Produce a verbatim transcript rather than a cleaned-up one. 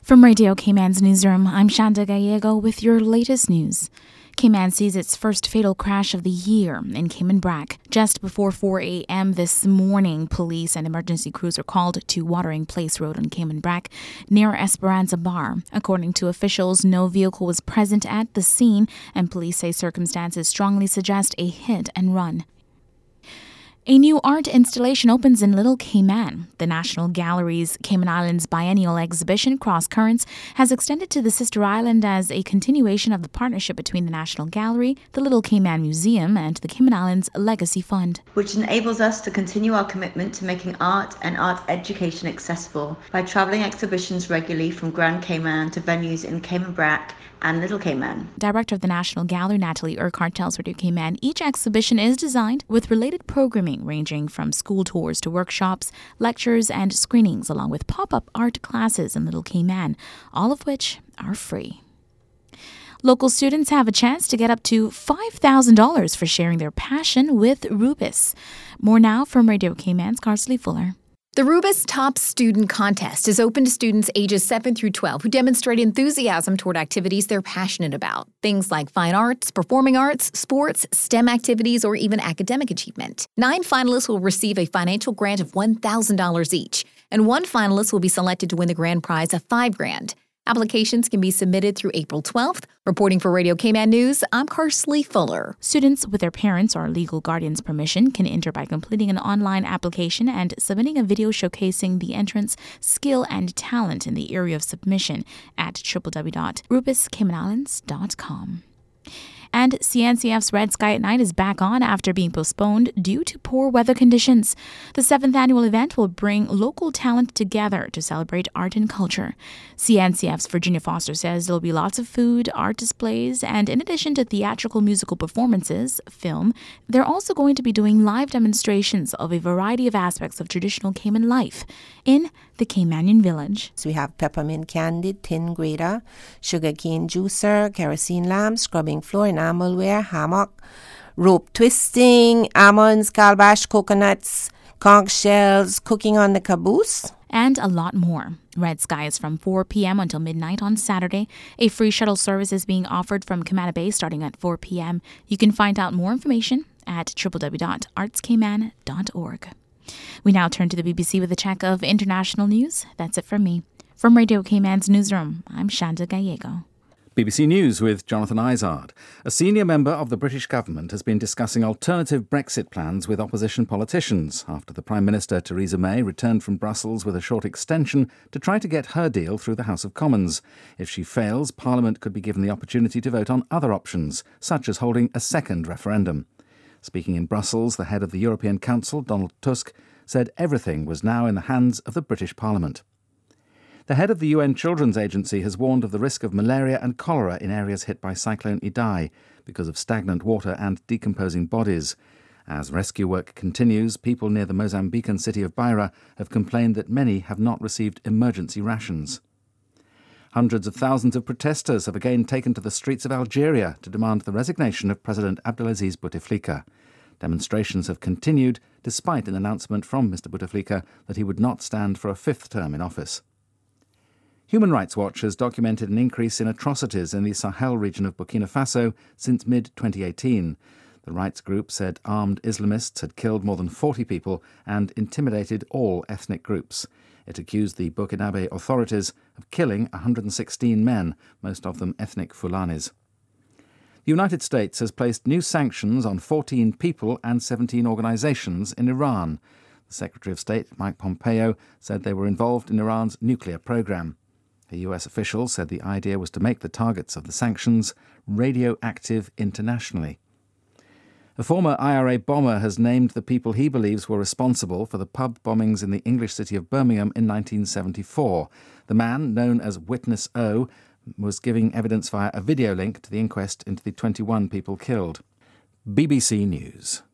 From Radio Cayman's newsroom, I'm Shanda Gallego with your latest news. Cayman sees its first fatal crash of the year in Cayman Brac. Just before four a.m. this morning, police and emergency crews were called to Watering Place Road on Cayman Brac near Esperanza Bar. According to officials, no vehicle was present at the scene, and police say circumstances strongly suggest a hit and run. A new art installation opens in Little Cayman. The National Gallery's Cayman Islands biennial exhibition, Cross Currents, has extended to the sister island as a continuation of the partnership between the National Gallery, the Little Cayman Museum, and the Cayman Islands Legacy Fund, which enables us to continue our commitment to making art and art education accessible by travelling exhibitions regularly from Grand Cayman to venues in Cayman Brac and Little Cayman. Director of the National Gallery, Natalie Urquhart, tells Radio Cayman each exhibition is designed with related programming ranging from school tours to workshops, lectures, and screenings, along with pop-up art classes in Little Cayman, all of which are free. Local students have a chance to get up to five thousand dollars for sharing their passion with Rubus. More now from Radio Cayman's Carsley Fuller. The Rubus Top Student Contest is open to students ages seven through twelve who demonstrate enthusiasm toward activities they're passionate about. Things like fine arts, performing arts, sports, STEM activities, or even academic achievement. Nine finalists will receive a financial grant of one thousand dollars each, and one finalist will be selected to win the grand prize of five grand. Applications can be submitted through April twelfth. Reporting for Radio Cayman News, I'm Carsley Fuller. Students with their parents' or legal guardian's permission can enter by completing an online application and submitting a video showcasing the entrance, skill, and talent in the area of submission at w w w dot rubus cayman islands dot com. And C N C F's Red Sky at Night is back on after being postponed due to poor weather conditions. The seventh annual event will bring local talent together to celebrate art and culture. C N C F's Virginia Foster says there'll be lots of food, art displays, and in addition to theatrical musical performances, film, they're also going to be doing live demonstrations of a variety of aspects of traditional Cayman life in the Caymanian village. So we have peppermint candy, tin grater, sugarcane juicer, kerosene lamp, scrubbing floor, enamelware, hammock, rope twisting, almonds, calabash, coconuts, conch shells, cooking on the caboose, and a lot more. Red Sky is from four p.m. until midnight on Saturday. A free shuttle service is being offered from Camana Bay starting at four p.m. You can find out more information at w w w dot arts cayman dot org. We now turn to the B B C with a check of international news. That's it from me. From Radio Cayman's newsroom, I'm Shanda Gallego. B B C News with Jonathan Izard. A senior member of the British government has been discussing alternative Brexit plans with opposition politicians after the Prime Minister Theresa May returned from Brussels with a short extension to try to get her deal through the House of Commons. If she fails, Parliament could be given the opportunity to vote on other options, such as holding a second referendum. Speaking in Brussels, the head of the European Council, Donald Tusk, said everything was now in the hands of the British Parliament. The head of the U N Children's Agency has warned of the risk of malaria and cholera in areas hit by Cyclone Idai because of stagnant water and decomposing bodies. As rescue work continues, people near the Mozambican city of Beira have complained that many have not received emergency rations. Hundreds of thousands of protesters have again taken to the streets of Algeria to demand the resignation of President Abdelaziz Bouteflika. Demonstrations have continued despite an announcement from Mister Bouteflika that he would not stand for a fifth term in office. Human Rights Watch has documented an increase in atrocities in the Sahel region of Burkina Faso since mid twenty eighteen. The rights group said armed Islamists had killed more than forty people and intimidated all ethnic groups. It accused the Burkinabe authorities of killing one hundred sixteen men, most of them ethnic Fulanis. The United States has placed new sanctions on fourteen people and seventeen organizations in Iran. The Secretary of State, Mike Pompeo, said they were involved in Iran's nuclear program. A U S official said the idea was to make the targets of the sanctions radioactive internationally. A former I R A bomber has named the people he believes were responsible for the pub bombings in the English city of Birmingham in nineteen seventy-four. The man, known as Witness O, was giving evidence via a video link to the inquest into the twenty-one people killed. B B C News.